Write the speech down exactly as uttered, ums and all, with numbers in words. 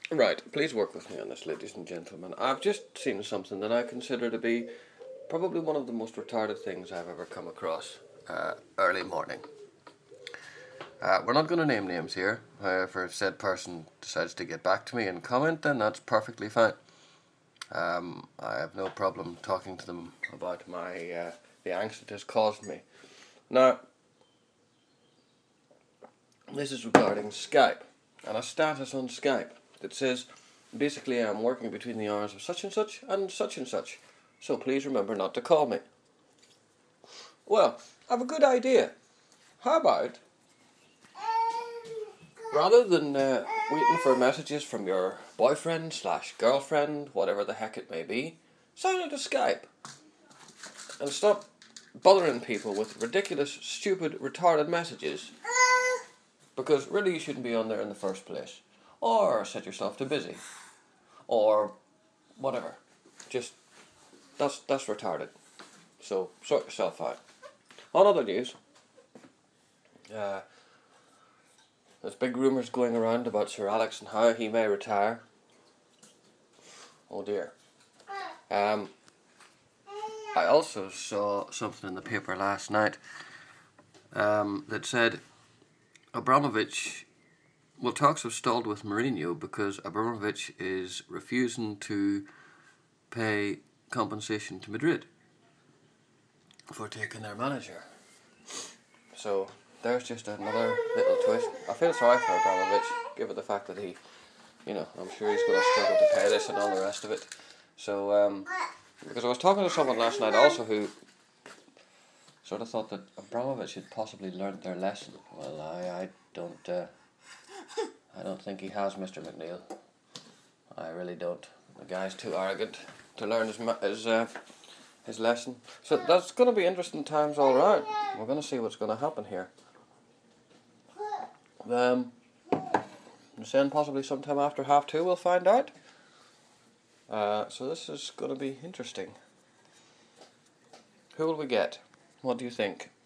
Right, please work with me on this, ladies and gentlemen. I've just seen something that I consider to be probably one of the most retarded things I've ever come across uh, early morning. Uh, we're not going to name names here. However, if said person decides to get back to me and comment, then that's perfectly fine. Um, I have no problem talking to them about my uh, the angst it has caused me. Now, this is regarding Skype and a status on Skype that says, basically, I'm working between the hours of such and such and such and such, so please remember not to call me. Well, I have a good idea. How about, rather than uh, waiting for messages from your boyfriend slash girlfriend, whatever the heck it may be, sign into Skype and stop bothering people with ridiculous, stupid, retarded messages, because really you shouldn't be on there in the first place. Or set yourself to busy. Or whatever. Just, that's that's retarded. So, sort yourself out. On other news, uh, there's big rumours going around about Sir Alex and how he may retire. Oh dear. Um, I also saw something in the paper last night um, that said Abramovich... Well, talks have stalled with Mourinho because Abramovich is refusing to pay compensation to Madrid for taking their manager. So there's just another little twist. I feel sorry for Abramovich, given the fact that he, you know, I'm sure he's going to struggle to pay this and all the rest of it. So, um, because I was talking to someone last night also who sort of thought that Abramovich had possibly learned their lesson. Well, I, I don't... Uh, I don't think he has, Mister McNeil. I really don't. The guy's too arrogant to learn his his, uh, his lesson. So that's going to be interesting times all round. We're going to see what's going to happen here. Um, I'm saying possibly sometime after half two we'll find out. Uh, so this is going to be interesting. Who will we get? What do you think?